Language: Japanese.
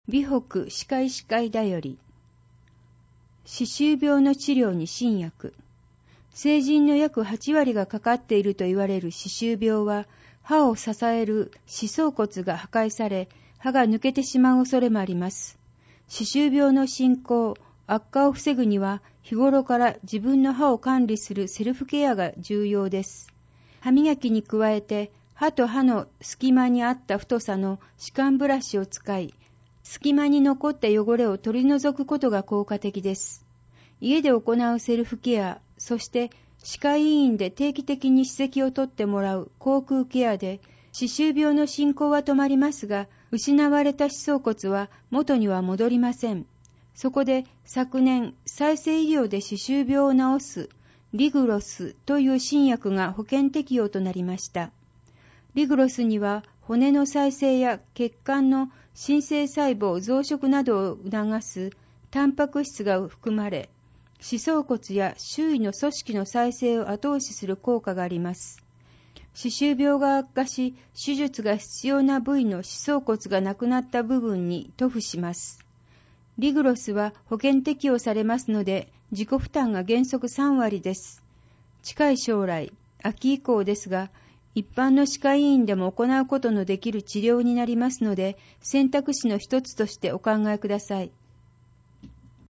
美北歯科医師会だより。歯周病の治療に新薬。成人の約8割がかかっていると言われる歯周病は、歯を支える歯槽骨が破壊され、歯が抜けてしまう恐れもあります。歯周病の進行、悪化を防ぐには、日頃から自分の歯を管理するセルフケアが重要です。歯磨きに加えて、歯と歯の隙間にあった太さの歯間ブラシを使い、隙間に残った汚れを取り除くことが効果的です。家で行うセルフケア、そして歯科医院で定期的に歯石を取ってもらう口腔ケアで、歯周病の進行は止まりますが、失われた歯槽骨は元には戻りません。そこで昨年、再生医療で歯周病を治すリグロスという新薬が保険適用となりました。リグロスには骨の再生や血管の新生細胞増殖などを促すタンパク質が含まれ、歯槽骨や周囲の組織の再生を後押しする効果があります。歯周病が悪化し、手術が必要な部位の歯槽骨がなくなった部分に塗布します。リグロスは保険適用されますので、自己負担が原則3割です。近い将来、秋以降ですが、一般の歯科医院でも行うことのできる治療になりますので、選択肢の一つとしてお考えください。